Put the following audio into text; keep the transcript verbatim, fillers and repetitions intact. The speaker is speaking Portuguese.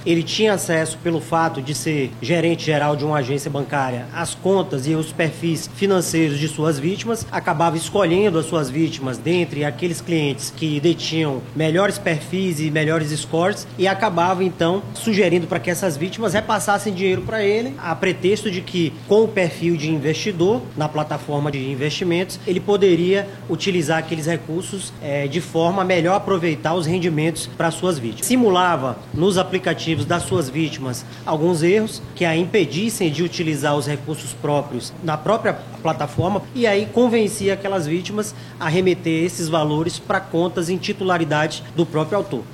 ele tinha acesso, pelo fato de ser gerente geral de uma agência bancária, às contas e os perfis financeiros de suas vítimas, acabava escolhendo as suas vítimas dentre aqueles clientes que detinham melhores perfis e melhores scores e acabava então sugerindo para que essas vítimas repassassem dinheiro para ele, a pretexto de que com o perfil de investidor na plataforma de investimentos, ele poderia utilizar aqueles recursos é, de forma a melhor aproveitar os rendimentos para suas vítimas. Simulava nos aplicativos das suas vítimas alguns erros que a impedissem de utilizar os recursos próprios na própria plataforma e aí convencia aquelas vítimas a remeter esses valores para contas em titularidade do próprio autor.